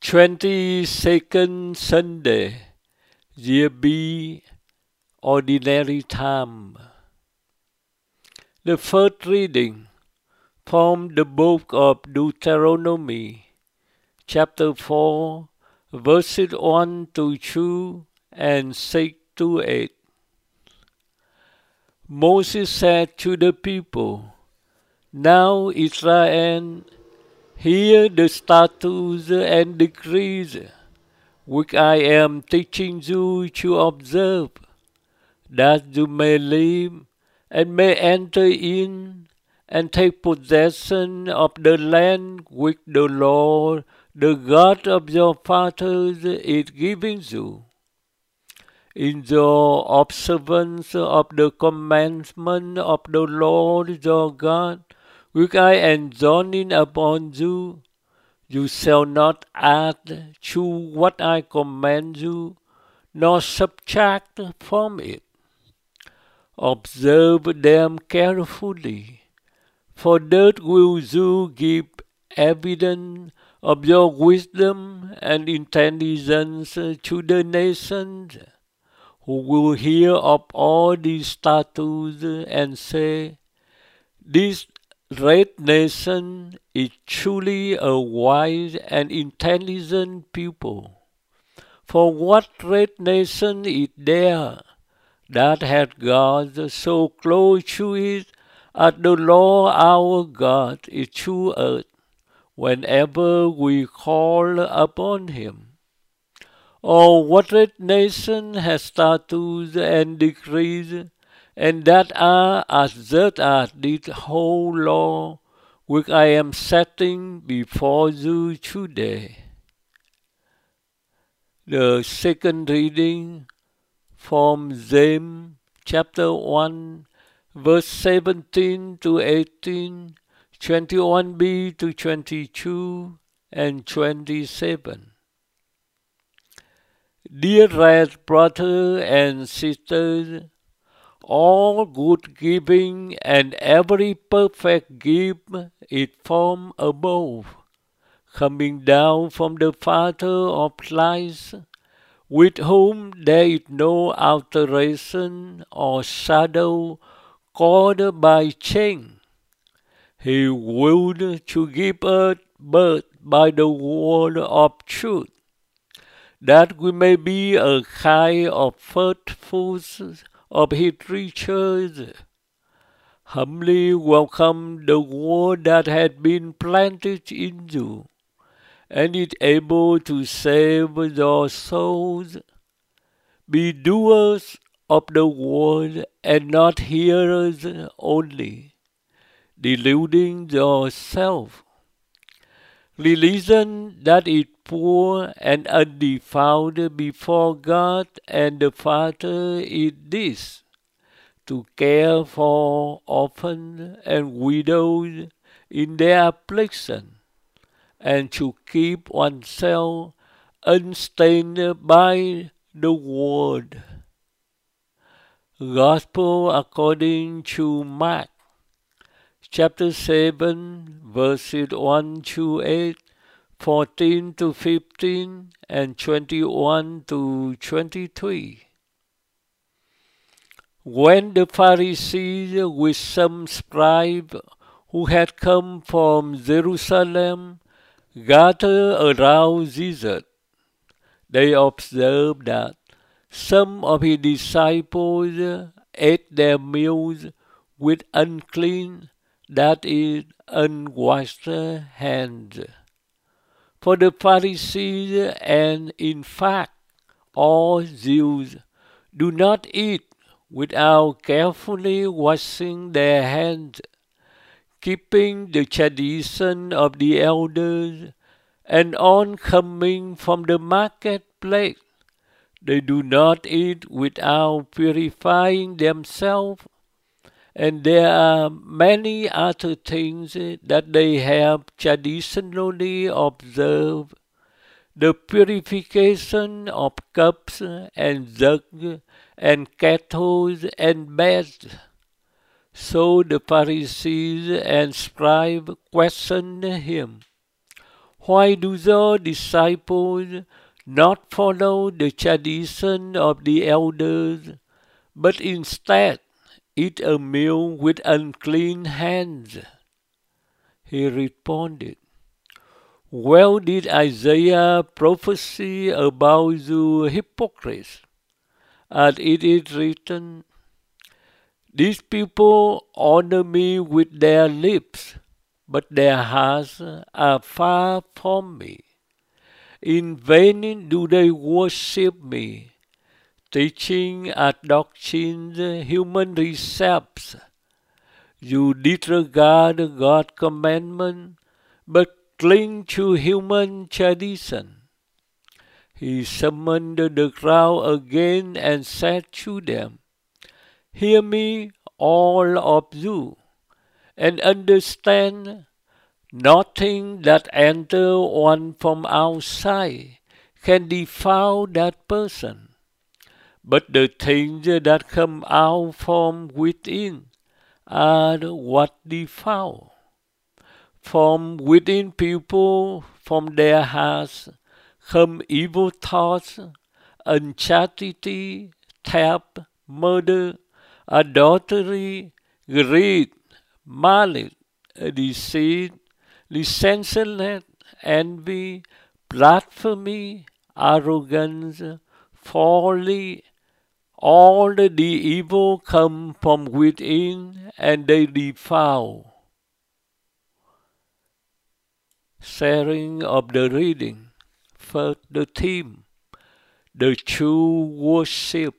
22nd Sunday, Year B, Ordinary Time. The first reading from the book of Deuteronomy, chapter 4, verses 1 to 2 and 6 to 8. Moses said to the people, "Now Israel, hear the statutes and decrees which I am teaching you to observe, that you may live and may enter in and take possession of the land which the Lord, the God of your fathers, is giving you. In your observance of the commandment of the Lord your God, which I enjoin upon you, you shall not add to what I command you, nor subtract from it. Observe them carefully, for that will you give evidence of your wisdom and intelligence to the nations, who will hear of all these statutes and say, 'This great nation is truly a wise and intelligent people.' For what great nation is there that hath God so close to it as the Lord our God is to us, whenever we call upon him? Or what great nation has statutes and decrees, and that are as good as this whole law which I am setting before you today?" The second reading from James chapter 1, verse 17 to 18, 21b to 22, and 27. Dear brothers and sisters, all good giving and every perfect gift is from above, coming down from the Father of lights, with whom there is no alteration or shadow caused by change. He willed to give us birth by the word of truth, that we may be a kind of first fruits of his creatures. Humbly welcome the word that has been planted in you, and is able to save your souls. Be doers of the word, and not hearers only, deluding yourself. Religion that is poor and undefiled before God and the Father is this: to care for orphans and widows in their affliction, and to keep oneself unstained by the world. Gospel according to Mark, chapter 7, verses 1 to 8, 14 to 15, and 21 to 23. When the Pharisees with some scribes who had come from Jerusalem gathered around Jesus, they observed that some of his disciples ate their meals with unclean, that is, unwashed hands. For the Pharisees, and in fact all Jews, do not eat without carefully washing their hands, keeping the tradition of the elders, and on coming from the marketplace, they do not eat without purifying themselves. And there are many other things that they have traditionally observed: the purification of cups and jugs and kettles and beds. So the Pharisees and scribes questioned him, Why do the disciples not follow the tradition of the elders, but instead eat a meal with unclean hands? He responded, well did Isaiah prophesy about you hypocrites, as it is written, these people honor me with their lips, but their hearts are far from me. In vain do they worship me, teaching as doctrines human precepts. You disregard God's commandment, but cling to human tradition. He summoned the crowd again and said to them, hear me, all of you, and understand. Nothing that enters one from outside can defile that person, but the things that come out from within are what defile. From within people, from their hearts, come evil thoughts, unchastity, theft, murder, adultery, greed, malice, deceit, licentiousness, envy, blasphemy, arrogance, folly. All the evil come from within and they defile. Sharing of the reading. First, the theme, the true worship.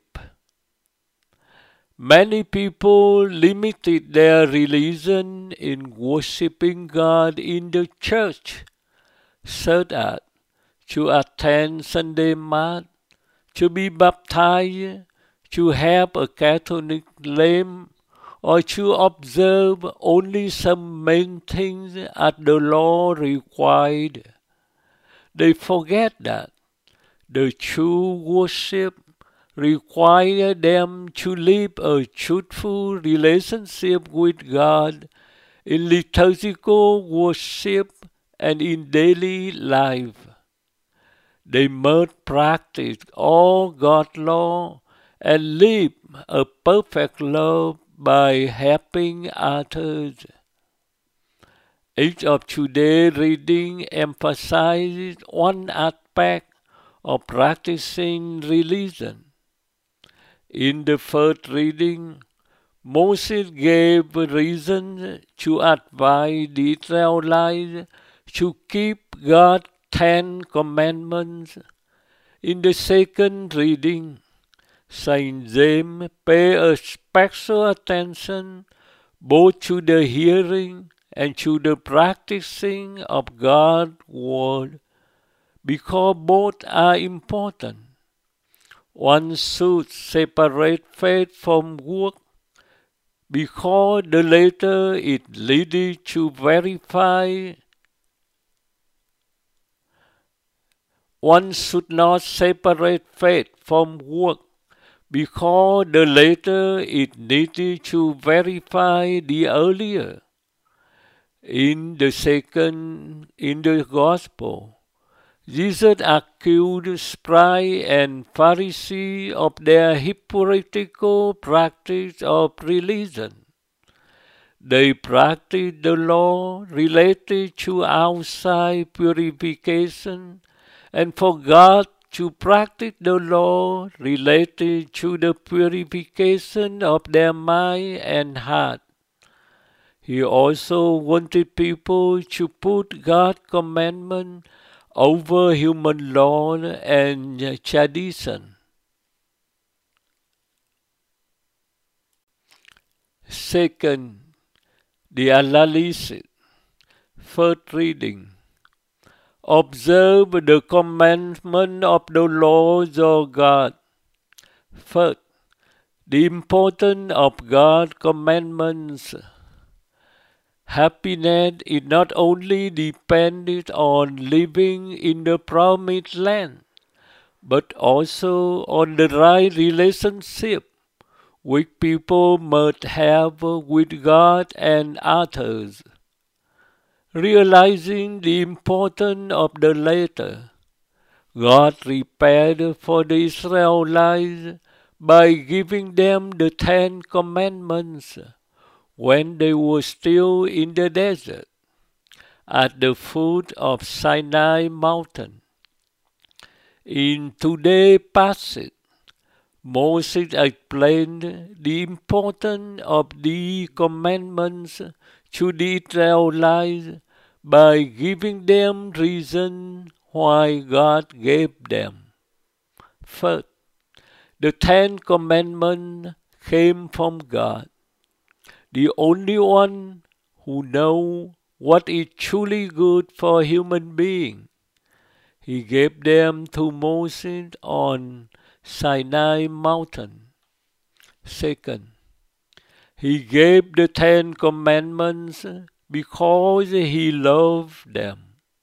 Many people limited their religion in worshiping God in the church, such as to attend Sunday Mass, to be baptized, to have a Catholic name, or to observe only some main things as the law required. They forget that the true worship requires them to live a truthful relationship with God in liturgical worship and in daily life. They must practice all God's law and live a perfect love by helping others. Each of today's reading emphasizes one aspect of practicing religion. In the first reading, Moses gave reasons to advise the Israelites to keep God's 10 Commandments. In the second reading, Saint James paid a special attention both to the hearing and to the practicing of God's word, because both are important. One should separate faith from work, because the latter is needed to verify. One should not separate faith from work, because the latter is needed to verify the earlier. In the Gospel, Jesus accused scribes and Pharisees of their hypocritical practice of religion. They practiced the law related to outside purification and forgot to practice the law related to the purification of their mind and heart. He also wanted people to put God's commandment over human law and tradition. Second, the analysis. First reading. Observe the commandment of the Lord your God. First, the importance of God's commandments. Happiness is not only dependent on living in the promised land, but also on the right relationship which people must have with God and others. Realizing the importance of the latter, God prepared for the Israelites by giving them the Ten Commandments when they were still in the desert at the foot of Sinai mountain. In today's passage, Moses explained the importance of the commandments to the Israelites by giving them reason why God gave them. First, the Ten Commandments came from God, the only one who knows what is truly good for a human being. He gave them to Moses on Sinai mountain. Second, he gave the Ten Commandments because he loved them.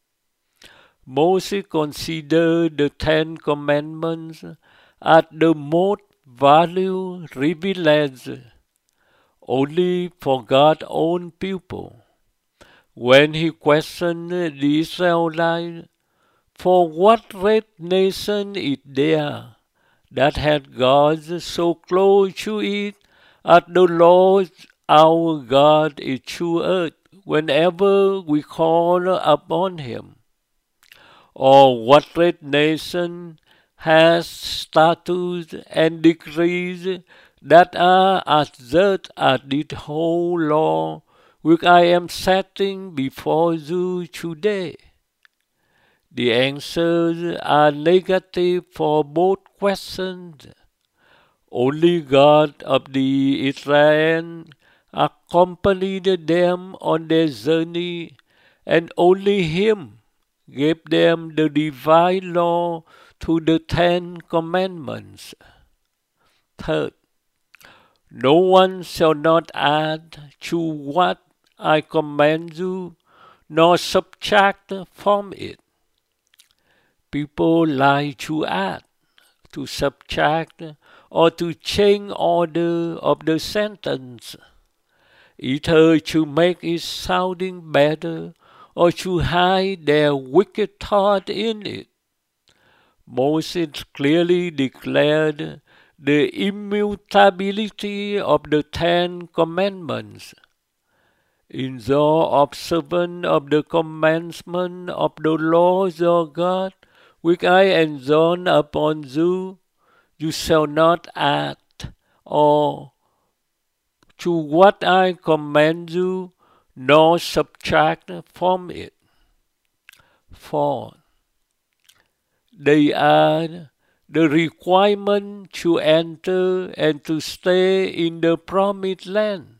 Moses considered the Ten Commandments as the most valued revelation only for God's own people. When he questioned the Israelites, for what great nation is there that had God so close to it as the Lord our God is to us whenever we call upon him? Or what great nation has statutes and decrees that are as just as this whole law which I am setting before you today? The answers are negative for both questions. Only God of the Israel accompanied them on their journey, and only Him gave them the divine law to the Ten Commandments. Third, no one shall not add to what I command you, nor subtract from it. People like to add, to subtract, or to change order of the sentence, either to make it sounding better or to hide their wicked thought in it. Moses clearly declared the immutability of the Ten Commandments. In your observance of the commandment of the Lord your God, which I enjoin upon you, you shall not add, or to what I command you, nor subtract from it. 4. They are the requirement to enter and to stay in the promised land.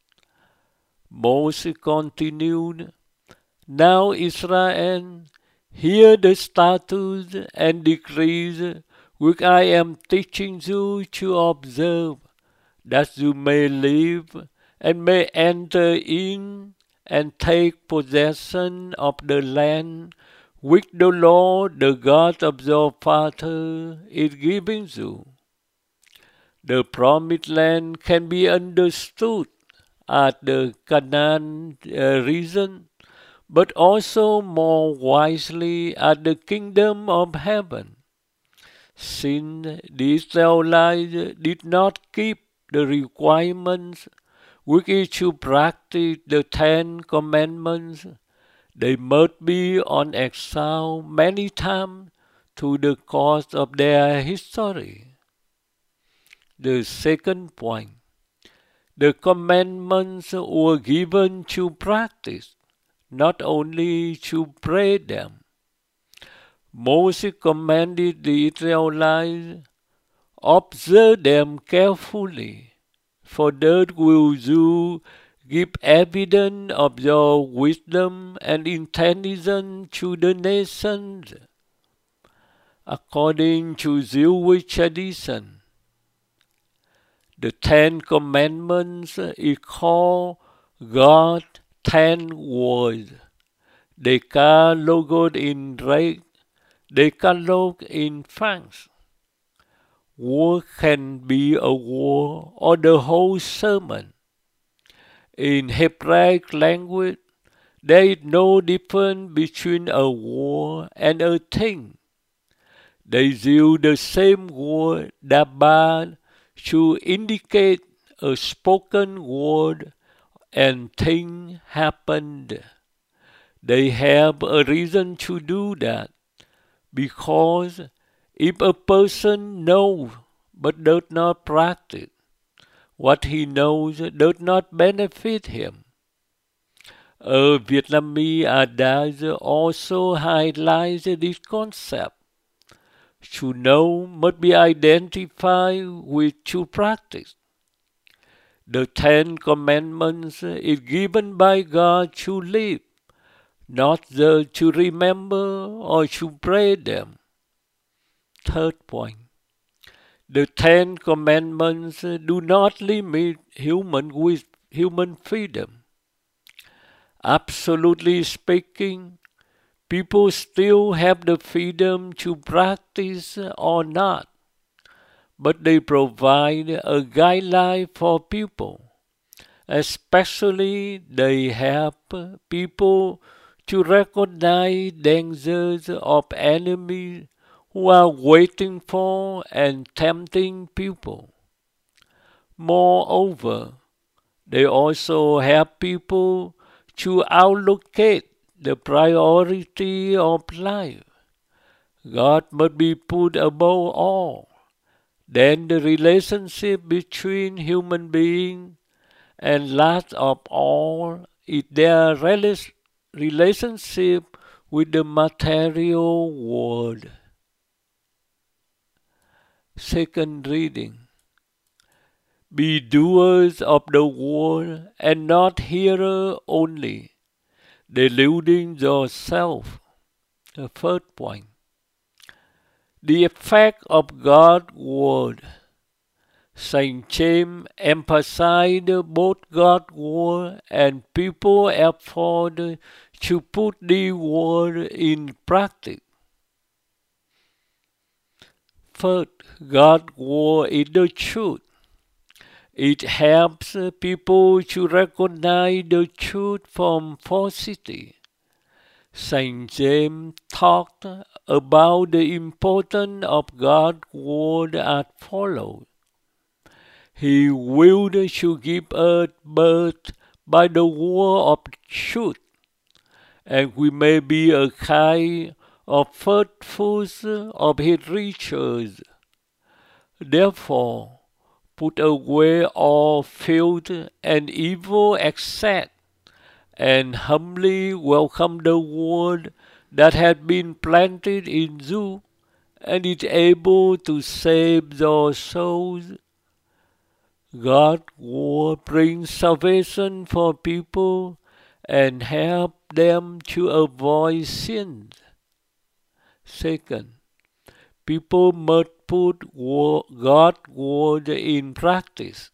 Moses continued, Now Israel, hear the statutes and decrees which I am teaching you to observe, that you may live and may enter in and take possession of the land which the Lord, the God of your father, is giving you. The promised land can be understood as the Canaan region, but also more wisely as the kingdom of heaven. Since the Israelites did not keep the requirements which is to practice the Ten Commandments, they must be on exile many times through the course of their history. The second point, the commandments were given to practice, not only to pray them. Moses commanded the Israelites, observe them carefully, for that will you give evidence of your wisdom and intelligence to the nations. According to Jewish tradition, the Ten Commandments is called God's 10 words. Decalogue in Greek, Decalogue in French. Word can be a word or the whole sermon. In Hebraic language, There is no difference between a word and a thing. They use the same word dabar to indicate a spoken word and thing happened. They have a reason to do that, because if a person knows but does not practice, what he knows does not benefit him. A Vietnamese adage also highlights this concept. To know must be identified with to practice. The Ten Commandments is given by God to live, not just to remember or to pray them. Third point. The Ten Commandments do not limit human freedom. Absolutely speaking, people still have the freedom to practice or not, but they provide a guideline for people. Especially they help people to recognize dangers of enemies who are waiting for and tempting people. Moreover, they also help people to allocate the priority of life. God must be put above all. Then the relationship between human beings, and last of all is their relationship with the material world. Second reading. Be doers of the word and not hearers only, deluding yourself. The third point. The effect of God's word. Saint James emphasized both God's word and people's effort to put the word in practice. First, God's word is the truth. It helps people to recognize the truth from falsity. Saint James talked about the importance of God's word as follows. He willed to give us birth by the word of truth, and we may be a kind of first fruits of his riches. Therefore, put away all filth and evil excess, and humbly welcome the word that has been planted in you and is able to save your souls. God's word brings salvation for people and help them to avoid sins. Second, people must put God's word in practice.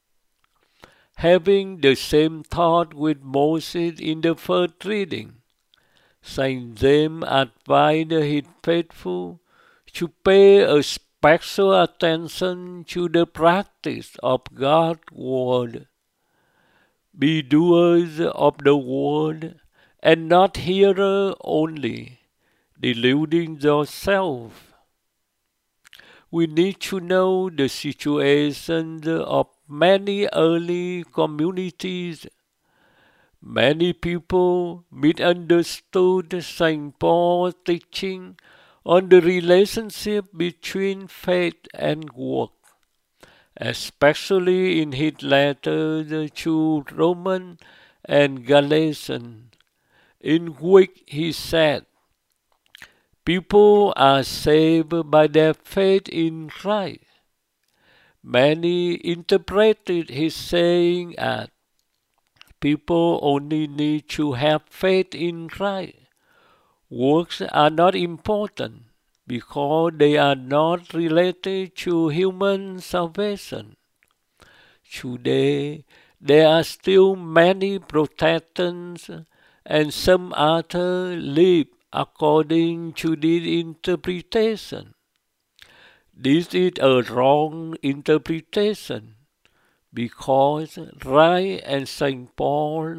Having the same thought with Moses in the first reading, Saint James advised his faithful to pay a special attention to the practice of God's word. Be doers of the word and not hearers only, deluding yourself. We need to know the situation of many early communities. Many people misunderstood St. Paul's teaching on the relationship between faith and work, especially in his letters to Romans and Galatians, in which he said, people are saved by their faith in Christ. Many interpreted his saying as, people only need to have faith in Christ. Works are not important because they are not related to human salvation. Today, there are still many Protestants and some others live according to this interpretation. This is a wrong interpretation, because Wright and St. Paul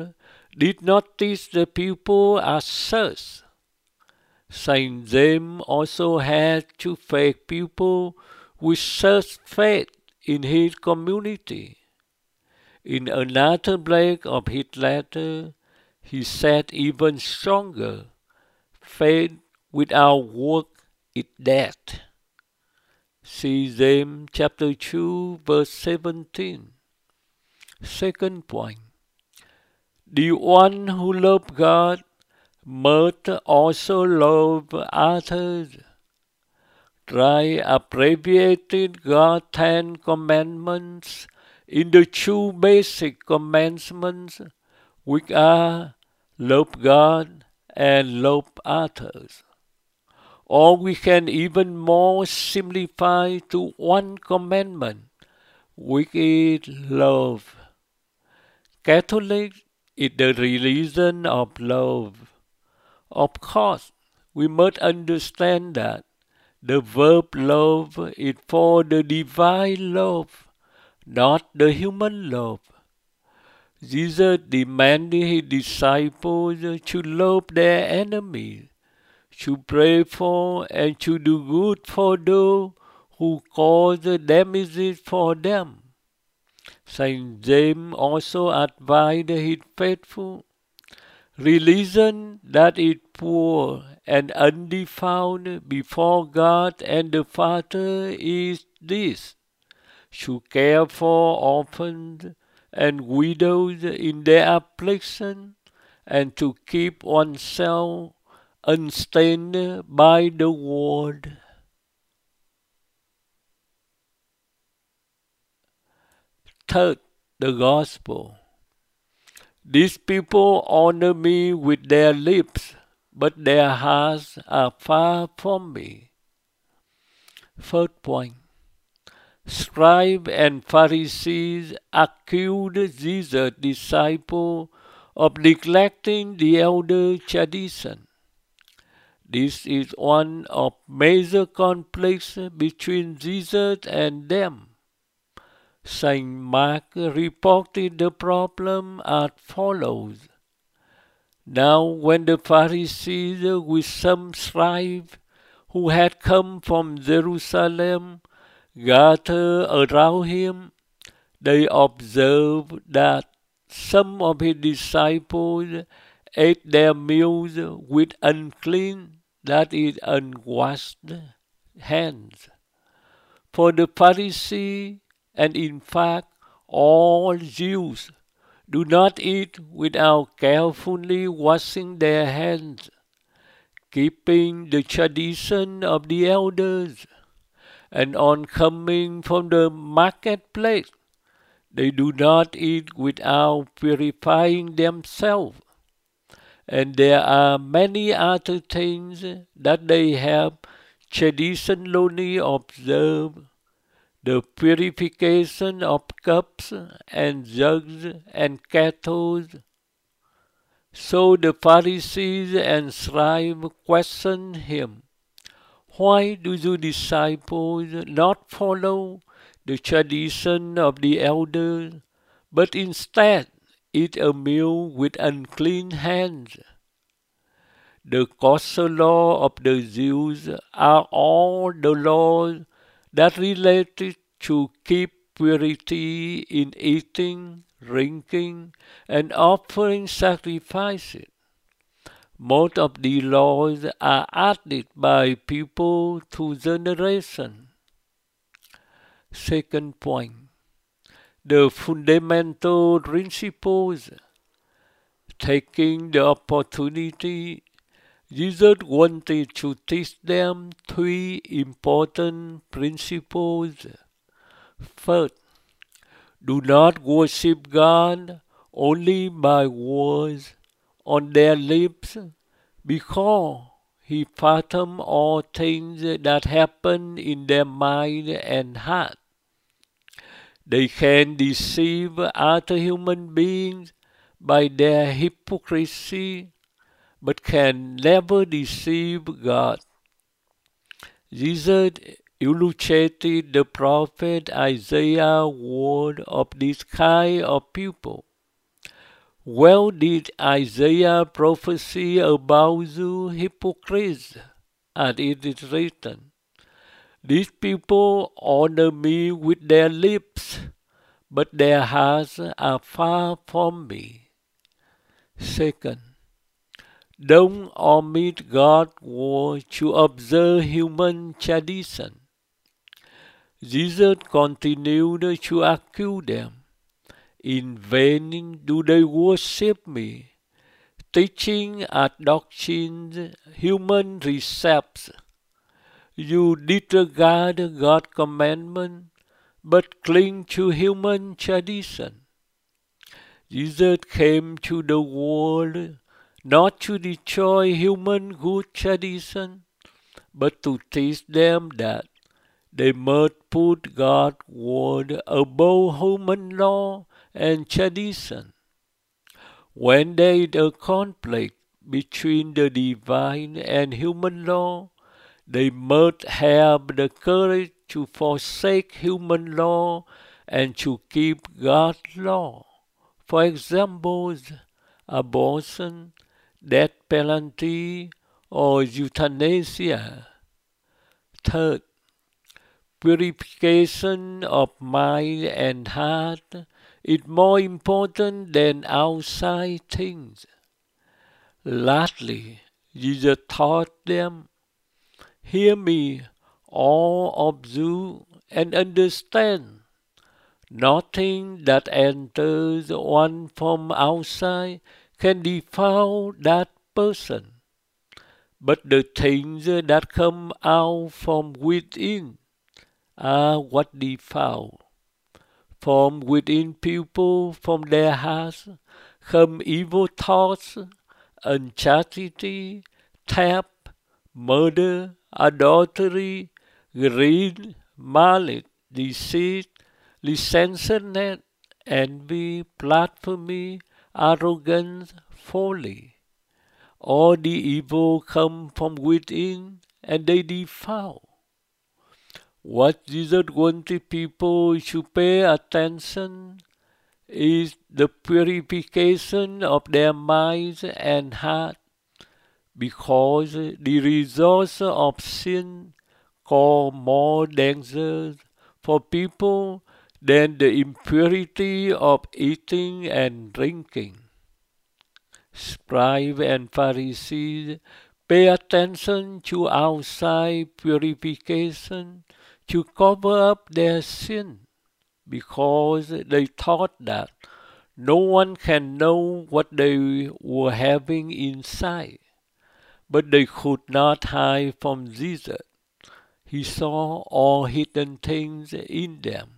did not teach the people as such. Saint James also had to face people with such faith in his community. In another break of his letter, he said even stronger, faith without work is dead. See James chapter 2 verse 17. Second point, the one who loves God must also love others. Try abbreviating God's 10 commandments into 2 basic commandments, which are love God and love others. Or we can even more simplify to 1 commandment, which is love. Catholic is the religion of love. Of course, we must understand that the verb love is for the divine love, not the human love. Jesus demanded his disciples to love their enemies, to pray for and to do good for those who cause damages for them. Saint James also advised his faithful, religion that is poor and undefiled before God and the Father is this: to care for orphans and widows in their affliction, and to keep oneself unstained by the world. Third, the gospel. These people honor me with their lips, but their hearts are far from me. Third point, scribes and Pharisees accused Jesus' disciples of neglecting the elder tradition. This is one of major conflicts between Jesus and them. Saint Mark reported the problem as follows. Now when the Pharisees with some scribes who had come from Jerusalem gathered around him, they observed that some of his disciples ate their meals with unclean, that is, unwashed hands. For the Pharisee, and in fact all Jews, do not eat without carefully washing their hands, keeping the tradition of the elders. And on coming from the marketplace, they do not eat without purifying themselves. And there are many other things that they have traditionally observed: the purification of cups and jugs and kettles. So the Pharisees and scribes questioned him, "Why do your disciples not follow the tradition of the elders, but instead eat a meal with unclean hands?" The kosher law of the Jews are all the laws that related to keep purity in eating, drinking, and offering sacrifices. Most of the laws are added by people through generations. Second point, the fundamental principles. Taking the opportunity, Jesus wanted to teach them 3 important principles. First, do not worship God only by words on their lips, because He fathoms all things that happen in their mind and heart. They can deceive other human beings by their hypocrisy, but can never deceive God. Jesus illustrated the prophet Isaiah's word of this kind of people. Well did Isaiah prophesy about you hypocrites, as it is written, "These people honor me with their lips, but their hearts are far from me." Second, don't omit God's word to observe human tradition. Jesus continued to accuse them. "In vain do they worship me, teaching as doctrines human precepts. You disregard God's commandment, but cling to human tradition." Jesus came to the world not to destroy human good tradition, but to teach them that they must put God's word above human law and tradition. When there is a conflict between the divine and human law, they must have the courage to forsake human law and to keep God's law. For example, abortion, death penalty, or euthanasia. Third, purification of mind and heart is more important than outside things. Lastly, Jesus taught them, "Hear me, all of you, and understand. Nothing that enters one from outside can defile that person, but the things that come out from within are what defile. From within people, from their hearts, come evil thoughts, unchastity, theft, murder, adultery, greed, malice, deceit, licentiousness, envy, blasphemy, arrogance, folly. All the evil come from within, and they defile." What Jesus wanted people to pay attention is the purification of their minds and heart, because the results of sin cause more danger for people than the impurity of eating and drinking. Scribes and Pharisees pay attention to outside purification to cover up their sin, because they thought that no one can know what they were having inside. But they could not hide from Jesus. He saw all hidden things in them.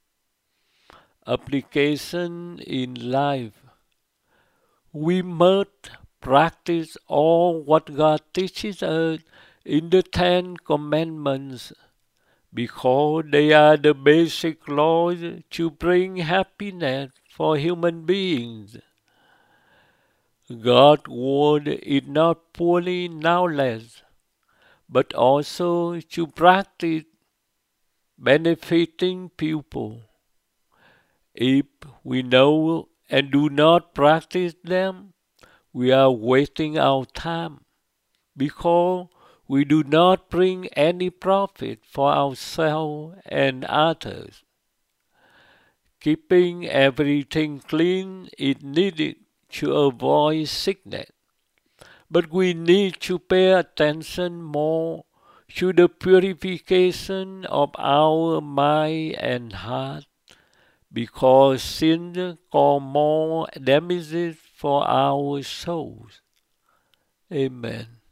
Application in life. We must practice all what God teaches us in the Ten Commandments, because they are the basic laws to bring happiness for human beings. God's word is not purely knowledge, but also to practice benefiting people. If we know and do not practice them, we are wasting our time, because we do not bring any profit for ourselves and others. Keeping everything clean is needed to avoid sickness, but we need to pay attention more to the purification of our mind and heart, because sin causes more damages for our souls. Amen.